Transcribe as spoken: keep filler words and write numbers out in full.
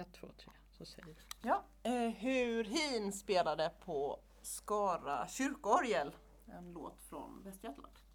ett, två, tre, så säger du. Ja, eh, hur Hin spelade på Skara kyrkorgel. En låt från Västergötland.